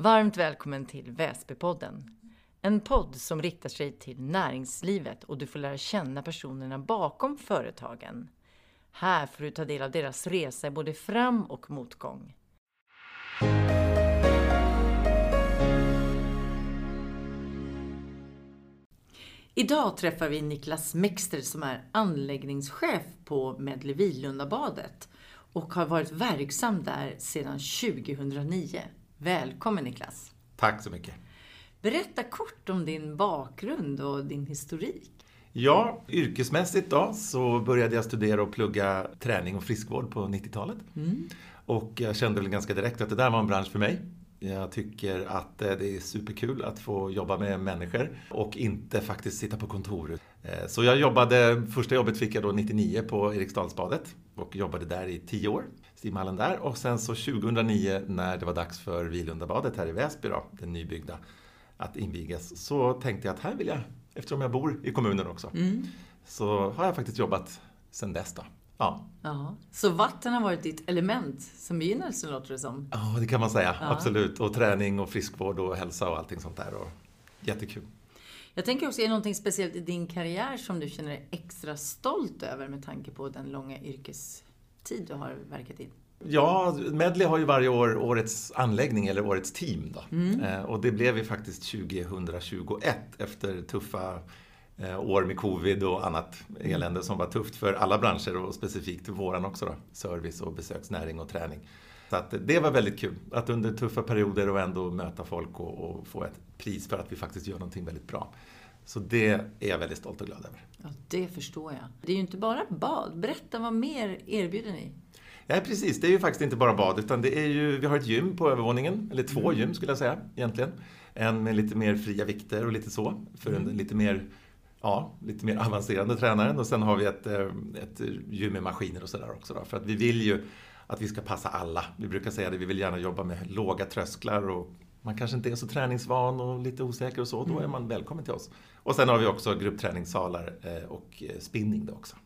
Varmt välkommen till Väsbypodden. En podd som riktar sig till näringslivet och du får lära känna personerna bakom företagen. Här får du ta del av deras resa i både fram- och motgång. Idag träffar vi Niklas Mexter som är anläggningschef på Medley Vilundabadet och har varit verksam där sedan 2009. Välkommen Niklas. Tack så mycket. Berätta kort om din bakgrund och din historik. Ja, yrkesmässigt då så började jag studera och plugga träning och friskvård på 90-talet. Och jag kände väl ganska direkt att det där var en bransch för mig. Jag tycker att det är superkul att få jobba med människor och inte faktiskt sitta på kontor. Så jag jobbade, första jobbet fick jag då 99 på Eriksdalsbadet och jobbade där i 10 år, simhallen där. Och sen så 2009 när det var dags för Vilundabadet här i Väsby då, den nybyggda, att invigas, så tänkte jag att här vill jag, eftersom jag bor i kommunen också, så har jag faktiskt jobbat sedan dess då. Ja. Så vatten har varit ditt element som begynnelse, låter det som. Ja, det kan man säga. Ja. Absolut. Och träning och friskvård och hälsa och allting sånt där. Och jättekul. Jag tänker också, är det någonting speciellt i din karriär som du känner dig extra stolt över med tanke på den långa yrkestid du har verkat i? Ja, Medley har ju varje år årets anläggning eller årets team då. Och det blev ju faktiskt 2021 efter tuffa år med covid och annat elände som var tufft för alla branscher och specifikt våran också då. Service och besöksnäring och träning. Så att det var väldigt kul att under tuffa perioder och ändå möta folk och få ett pris för att vi faktiskt gör någonting väldigt bra. Så det är jag väldigt stolt och glad över. Ja, det förstår jag. Det är ju inte bara bad. Berätta, vad mer erbjuder ni? Ja, precis. Det är ju faktiskt inte bara bad utan det är ju, vi har ett gym på övervåningen, eller 2 gym skulle jag säga egentligen. En med lite mer fria vikter och lite så, för en lite mer avancerade tränaren. Och sen har vi ett gym med maskiner och sådär också då. För att vi vill ju att vi ska passa alla. Vi brukar säga det, vi vill gärna jobba med låga trösklar och man kanske inte är så träningsvan och lite osäker och så. Då är man välkommen till oss. Och sen har vi också gruppträningssalar och spinning då också.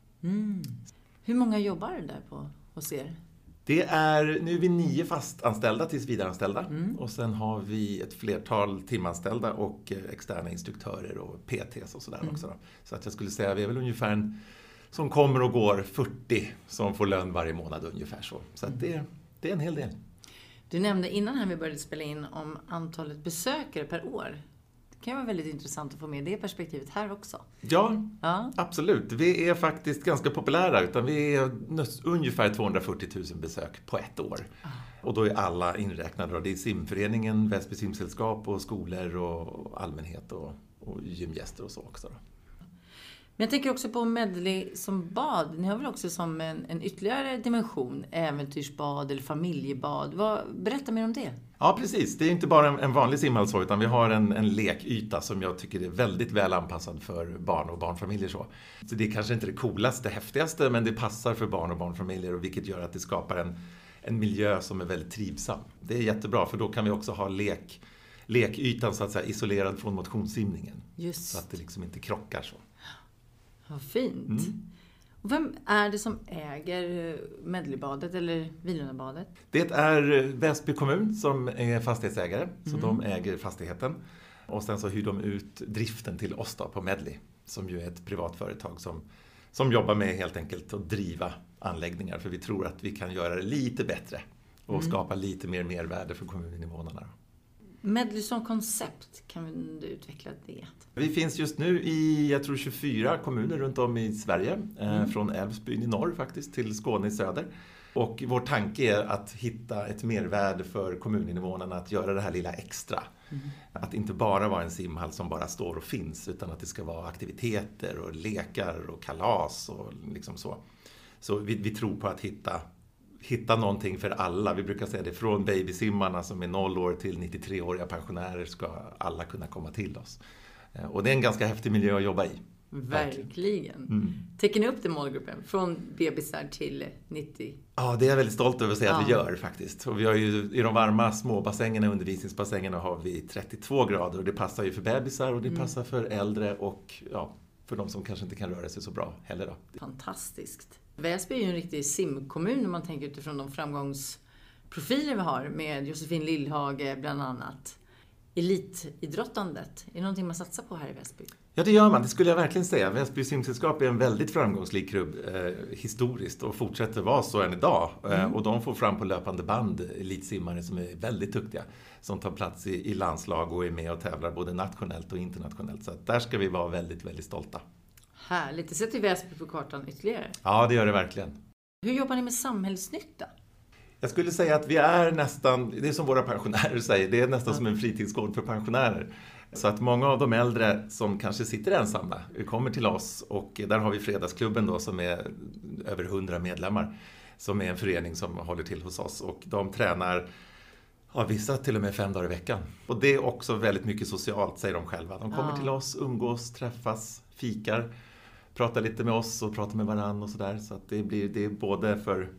Hur många jobbar där på hos er? Nu är vi 9 fastanställda tills vidareanställda. Och sen har vi ett flertal timanställda och externa instruktörer och PTs och sådär också då. Så att jag skulle säga, vi är väl ungefär som kommer och går 40 som får lön varje månad ungefär så. Så att det är en hel del. Du nämnde innan här vi började spela in om antalet besökare per år. Det kan vara väldigt intressant att få med det perspektivet här också. Ja, absolut. Vi är faktiskt ganska populära utan vi är ungefär 240 000 besök på ett år. Och då är alla inräknade. Det är simföreningen, Väsby simsällskap och skolor och allmänhet och gymgäster och så också. Men jag tänker också på Medley som bad. Ni har väl också som en ytterligare dimension, äventyrsbad eller familjebad. Berätta mer om det. Ja, precis. Det är inte bara en vanlig simhall så, utan vi har en lekyta som jag tycker är väldigt väl anpassad för barn och barnfamiljer. Så det är kanske inte det coolaste, häftigaste, men det passar för barn och barnfamiljer och vilket gör att det skapar en miljö som är väldigt trivsam. Det är jättebra för då kan vi också ha lekytan så att säga isolerad från motionssimningen. Just. Så att det liksom inte krockar så. Vad fint. Och vem är det som äger Medleybadet eller Vilundabadet? Det är Väsby kommun som är fastighetsägare, så de äger fastigheten. Och sen så hyr de ut driften till oss då på Medley, som ju är ett privat företag som jobbar med helt enkelt att driva anläggningar. För vi tror att vi kan göra det lite bättre och skapa lite mer mervärde för kommuninvånarna. Medley som koncept, kan du utveckla det? Vi finns just nu i, jag tror 24 kommuner runt om i Sverige. Från Älvsbyn i norr faktiskt till Skåne i söder. Och vår tanke är att hitta ett mervärde för kommuninvånarna att göra det här lilla extra. Att inte bara vara en simhall som bara står och finns utan att det ska vara aktiviteter och lekar och kalas och liksom så. Så vi tror på att hitta någonting för alla. Vi brukar säga det, från babysimmarna som är 0 år till 93-åriga pensionärer ska alla kunna komma till oss. Och det är en ganska häftig miljö att jobba i. Verkligen. Täcker ni upp den målgruppen från bebisar till 90? Ja, det är jag väldigt stolt över att säga att vi gör faktiskt. Och vi har ju i de varma småbassängerna, undervisningsbassängerna har vi 32 grader och det passar ju för bebisar och det passar för äldre och för de som kanske inte kan röra sig så bra heller då. Fantastiskt. Väsby är ju en riktig simkommun om man tänker utifrån de profiler vi har med Josefin Lillhage bland annat. Elitidrottandet, är det någonting man satsar på här i Väsby? Ja, det gör man. Det skulle jag verkligen säga. Väsby simsällskap är en väldigt framgångsrik klubb historiskt och fortsätter vara så än idag. Och de får fram på löpande band elitsimmare som är väldigt duktiga. Som tar plats i landslag och är med och tävlar både nationellt och internationellt. Så att där ska vi vara väldigt, väldigt stolta. Härligt. Det sätter Väsby på kartan ytterligare. Ja, det gör det verkligen. Hur jobbar ni med samhällsnytta? Jag skulle säga att vi är nästan, det är som våra pensionärer säger, det är nästan som en fritidsgård för pensionärer. Så att många av de äldre som kanske sitter ensamma kommer till oss och där har vi Fredagsklubben då som är över 100 medlemmar. Som är en förening som håller till hos oss och de tränar, vissa till och med 5 dagar i veckan. Och det är också väldigt mycket socialt, säger de själva. De kommer till oss, umgås, träffas, fikar, pratar lite med oss och pratar med varann och sådär. Så att det är både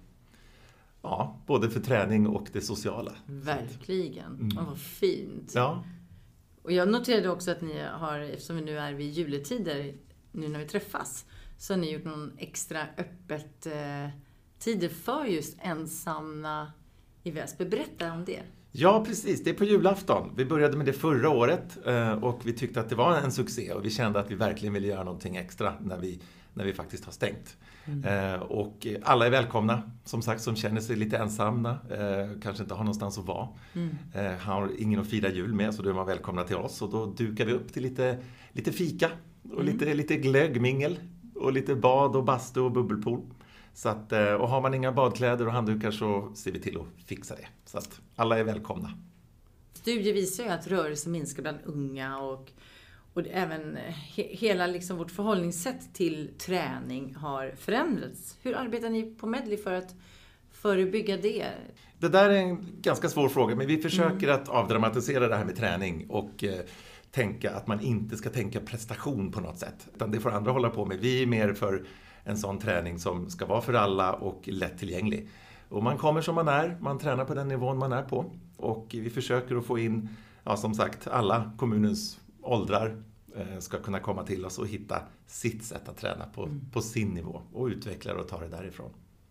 för träning och det sociala. Verkligen. Vad fint. Ja. Och jag noterade också att ni har, eftersom vi nu är vid juletider, nu när vi träffas, så har ni gjort någon extra öppet tider för just ensamma i Väsby. Berätta om det. Ja, precis. Det är på julafton. Vi började med det förra året och vi tyckte att det var en succé och vi kände att vi verkligen ville göra någonting extra när vi faktiskt har stängt. Och alla är välkomna, som sagt, som känner sig lite ensamma, kanske inte har någonstans att vara. Har ingen att fira jul med, så då är man välkomna till oss och då dukar vi upp till lite fika och lite glöggmingel och lite bad och bastu och bubbelpool. Så att, och har man inga badkläder och handdukar så ser vi till att fixa det. Så att alla är välkomna. Studier visar ju att rörelse minskar bland unga och även hela liksom vårt förhållningssätt till träning har förändrats. Hur arbetar ni på Medley för att förebygga det? Det där är en ganska svår fråga, men vi försöker att avdramatisera det här med träning och tänka att man inte ska tänka prestation på något sätt. Utan det får andra hålla på med. Vi är mer för en sån träning som ska vara för alla och lättillgänglig. Och man kommer som man är, man tränar på den nivån man är på. Och vi försöker att få in, som sagt, alla kommunens åldrar ska kunna komma till oss och hitta sitt sätt att träna på sin nivå. Och utveckla och ta det därifrån.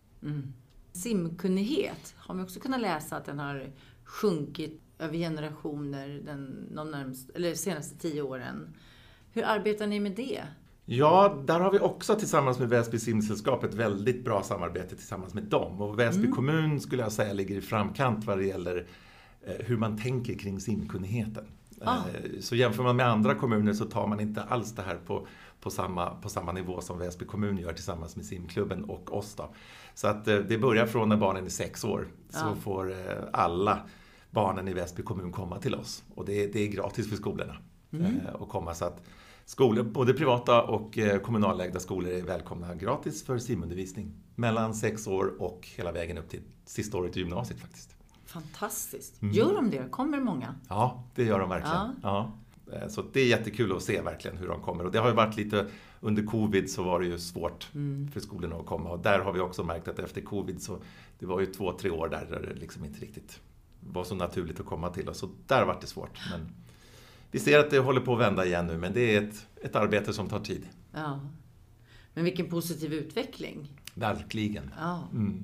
Simkunnighet har man också kunnat läsa att den har sjunkit över generationer de senaste 10 åren. Hur arbetar ni med det? Ja, där har vi också tillsammans med Väsby simsällskap ett väldigt bra samarbete tillsammans med dem. Och Väsby kommun skulle jag säga ligger i framkant vad det gäller hur man tänker kring simkunnigheten. Så jämför man med andra kommuner så tar man inte alls det här på samma nivå som Väsby kommun gör tillsammans med simklubben och oss då. Så att det börjar från när barnen är 6 år så får alla barnen i Väsby kommun komma till oss. Och det är gratis för skolorna att komma, så att skolor, både privata och kommunalägda skolor är välkomna gratis för simundervisning. Mellan 6 år och hela vägen upp till sista året i gymnasiet faktiskt. Fantastiskt. Gör de det? Kommer många? Ja, det gör de verkligen. Ja. Så det är jättekul att se verkligen hur de kommer. Och det har ju varit lite, under covid så var det ju svårt för skolorna att komma. Och där har vi också märkt att efter covid så, det var ju 2-3 år där det liksom inte riktigt var så naturligt att komma till oss. Så där var det svårt. Men vi ser att det håller på att vända igen nu, men det är ett arbete som tar tid. Ja. Men vilken positiv utveckling. Verkligen. Ja.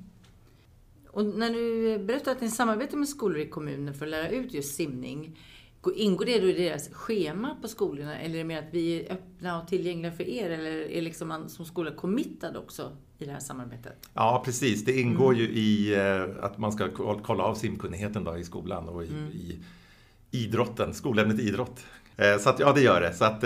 Och när du berättar att ni samarbetar med skolor i kommunen för att lära ut just simning, ingår det då i deras schema på skolorna? Eller är det mer att vi är öppna och tillgängliga för er? Eller är liksom man som skola committad också i det här samarbetet? Ja, precis. Det ingår ju i att man ska kolla av simkunnigheten då i skolan och i idrotten, skolämnet idrott. Så att det gör det. Så att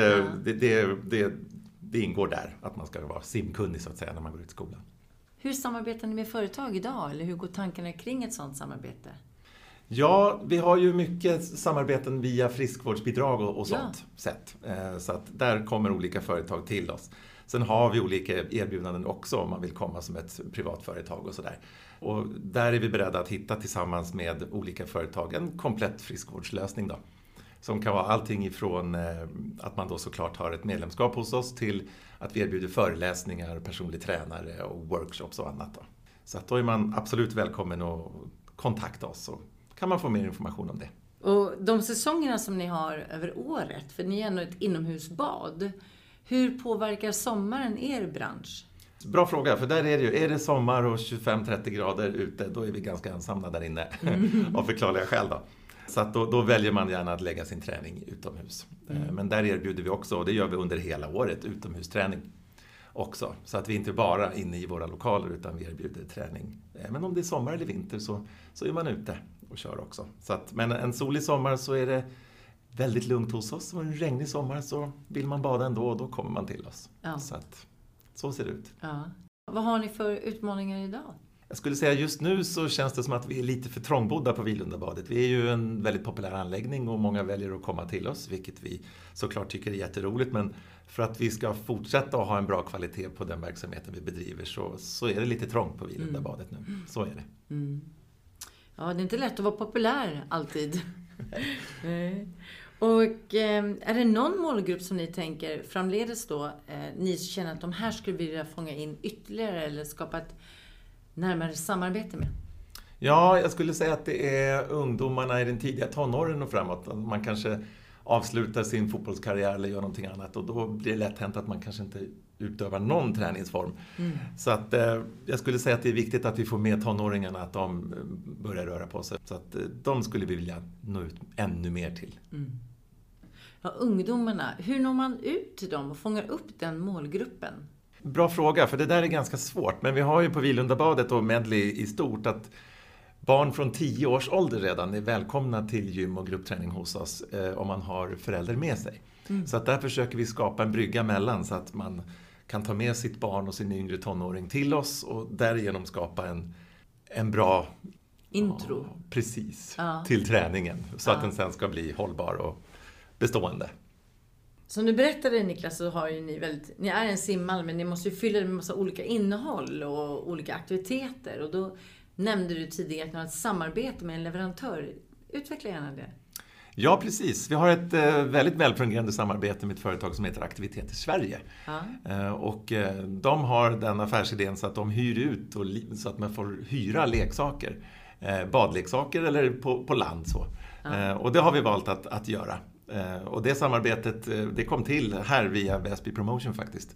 det ingår där att man ska vara simkunnig så att säga när man går ut i skolan. Hur samarbetar ni med företag idag? Eller hur går tankarna kring ett sådant samarbete? Ja, vi har ju mycket samarbeten via friskvårdsbidrag och sånt sätt. Så att där kommer olika företag till oss. Sen har vi olika erbjudanden också om man vill komma som ett privat företag och sådär. Och där är vi beredda att hitta tillsammans med olika företag en komplett friskvårdslösning då. Som kan vara allting ifrån att man då såklart har ett medlemskap hos oss till att vi erbjuder föreläsningar, personlig tränare och workshops och annat då. Så att då är man absolut välkommen att kontakta oss så kan man få mer information om det. Och de säsongerna som ni har över året, för ni är ändå ett inomhusbad, hur påverkar sommaren er bransch? Bra fråga, för där är det ju, är det sommar och 25-30 grader ute, då är vi ganska ensamma där inne av förklarliga skäl då. Så att då väljer man gärna att lägga sin träning utomhus. Men där erbjuder vi också, och det gör vi under hela året, utomhusträning också. Så att vi inte bara är inne i våra lokaler utan vi erbjuder träning. Men om det är sommar eller vinter så är man ute och kör också. Så att, men en solig sommar så är det väldigt lugnt hos oss. Och en regnig sommar så vill man bada ändå och då kommer man till oss. Ja. Så att, så ser det ut. Ja. Vad har ni för utmaningar idag? Jag skulle säga just nu så känns det som att vi är lite för trångbodda på Vilundabadet. Vi är ju en väldigt populär anläggning och många väljer att komma till oss, vilket vi såklart tycker är jätteroligt. Men för att vi ska fortsätta att ha en bra kvalitet på den verksamheten vi bedriver så är det lite trångt på Vilundabadet nu. Så är det. Ja, det är inte lätt att vara populär alltid. Och är det någon målgrupp som ni tänker framledes då, ni känner att de här skulle vilja fånga in ytterligare eller skapa ett närmare samarbete med? Ja, jag skulle säga att det är ungdomarna i den tidiga tonåren och framåt. Man kanske avslutar sin fotbollskarriär eller gör någonting annat och då blir det lätt hänt att man kanske inte utövar någon träningsform. Så att jag skulle säga att det är viktigt att vi får med tonåringarna, att de börjar röra på sig. Så att de skulle vi vilja nå ut ännu mer till. Ja, ungdomarna, hur når man ut till dem och fångar upp den målgruppen? Bra fråga, för det där är ganska svårt. Men vi har ju på Vilundabadet och Medley i stort att barn från 10 års ålder redan är välkomna till gym och gruppträning hos oss om man har föräldrar med sig. Så att där försöker vi skapa en brygga mellan så att man kan ta med sitt barn och sin yngre tonåring till oss och därigenom skapa en bra intro till träningen så att den sen ska bli hållbar och bestående. Som du berättade, Niklas, så har ju ni är en simhall, men ni måste ju fylla det med massa olika innehåll och olika aktiviteter. Och då nämnde du tidigare att ni har ett samarbete med en leverantör. Utveckla gärna det. Ja, precis. Vi har ett väldigt välfungerande samarbete med ett företag som heter Aktiviteter Sverige. Och de har den affärsidén så att de hyr ut så att man får hyra leksaker. Badleksaker eller på land så. Och det har vi valt att göra. Och det samarbetet, det kom till här via Väsby Promotion faktiskt.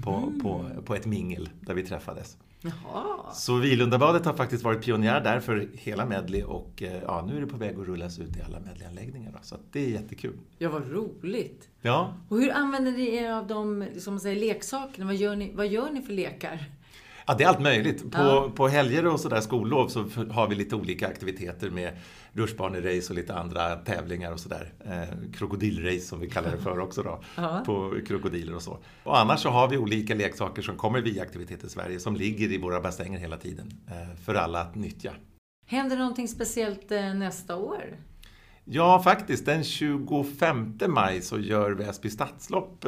På ett mingel där vi träffades. Jaha. Så Vilundabadet har faktiskt varit pionjär där för hela Medley och nu är det på väg att rullas ut i alla Medley-anläggningar. Så att det är jättekul. Ja, vad roligt. Ja. Och hur använder ni er av de leksakerna? Vad gör ni för lekar? Ja, det är allt möjligt. På helger och sådär skollov så har vi lite olika aktiviteter med rutschbanerace och lite andra tävlingar och sådär. Krokodilrace som vi kallar det för också då. På krokodiler och så. Och annars så har vi olika leksaker som kommer via Aktiviteter Sverige som ligger i våra bassänger hela tiden. För alla att nyttja. Händer någonting speciellt nästa år? Ja, faktiskt. Den 25 maj så gör Väsby Stadslopp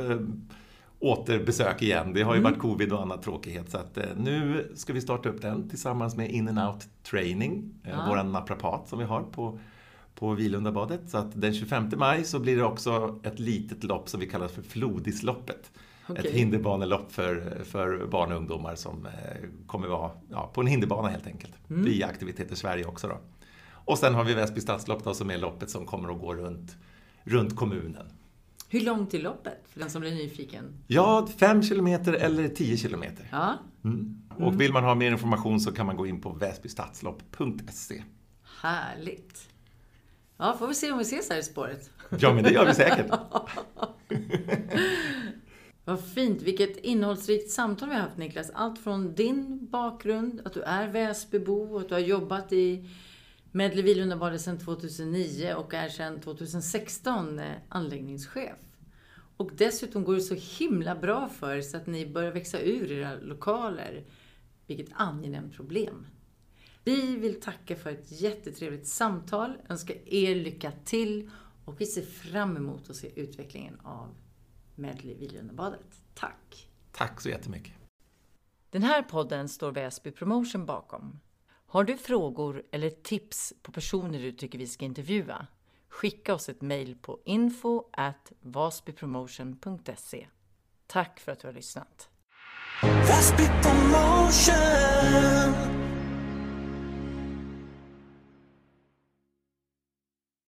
återbesök igen. Det har ju varit covid och annat tråkighet. Så att nu ska vi starta upp den tillsammans med In and Out Training. Våran naprapat som vi har på Vilundabadet. Så att den 25 maj så blir det också ett litet lopp som vi kallar för Flodisloppet. Ett hinderbanelopp för barn och ungdomar som kommer vara på en hinderbana helt enkelt. Via Aktiviteter Sverige också då. Och sen har vi Väsby Stadslopp då, som är loppet som kommer att gå runt kommunen. Hur långt är loppet för den som blir nyfiken? Ja, 5 kilometer eller 10 kilometer. Ja. Och vill man ha mer information så kan man gå in på väsbystadslop.se. Härligt. Ja, får vi se om vi ses här i spåret. Ja, men det gör vi säkert. Vad fint. Vilket innehållsrikt samtal vi har haft, Niklas. Allt från din bakgrund, att du är Väsbybo och att du har jobbat i Medley Vilundabadet sedan 2009 och är sedan 2016 anläggningschef. Och dessutom går det så himla bra för så att ni börjar växa ur era lokaler. Vilket angenämt problem. Vi vill tacka för ett jättetrevligt samtal, önska er lycka till och vi ser fram emot att se utvecklingen av Medley Vilundabadet. Tack! Tack så jättemycket! Den här podden står Väsby Promotion bakom. Har du frågor eller tips på personer du tycker vi ska intervjua? Skicka oss ett mejl på info@vasbypromotion.se. Tack för att du har lyssnat. Väsby Promotion.